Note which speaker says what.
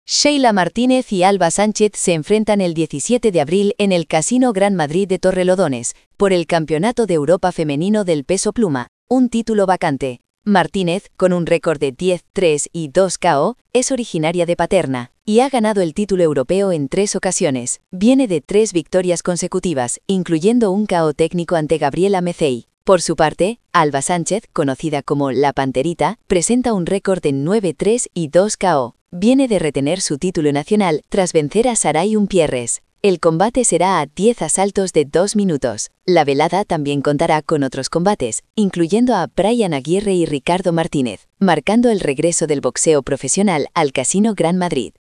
Speaker 1: Sheila Martínez y Alba Sánchez se enfrentan el 17 de abril en el Casino Gran Madrid de Torrelodones, por el Campeonato de Europa Femenino del Peso Pluma, un título vacante. Martínez, con un récord de 10-3 y 2 KO, es originaria de Paterna, y ha ganado el título europeo en 3 ocasiones. Viene de 3 victorias consecutivas, incluyendo un KO técnico ante Gabriela Mecei. Por su parte, Alba Sánchez, conocida como La Panterita, presenta un récord de 9-3 y 2 KO. Viene de retener su título nacional tras vencer a Saray Umpierres. El combate será a 10 asaltos de 2 minutos. La velada también contará con otros combates, incluyendo a Brian Aguirre y Ricardo Martínez, marcando el regreso del boxeo profesional al Casino Gran Madrid.